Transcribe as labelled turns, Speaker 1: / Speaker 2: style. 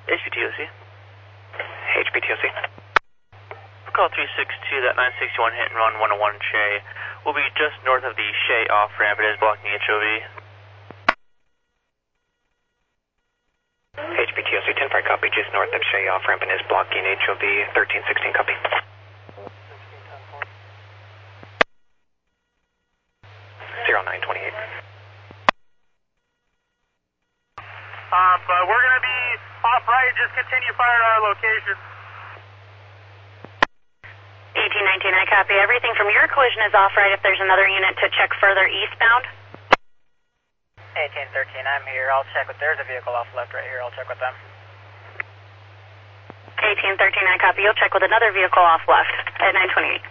Speaker 1: HPTOC.
Speaker 2: HPTOC.
Speaker 1: Call 362, that 961 hit and run 101 Shea. We'll be just north of the Shea off-ramp. It is blocking HOV.
Speaker 2: HPTOC 10-5 copy, just north of Shea off-ramp and is blocking HOV 1316 copy. 0928.
Speaker 3: We're going to be off-right, just continue firing our location.
Speaker 4: 1819, I copy. Everything from your collision is off-right. If there's another unit to check further eastbound.
Speaker 5: 1813, I'm here. I'll check with, there's a vehicle off left right here. I'll check with them.
Speaker 4: 1813, I copy. You'll check with another vehicle off left at 928.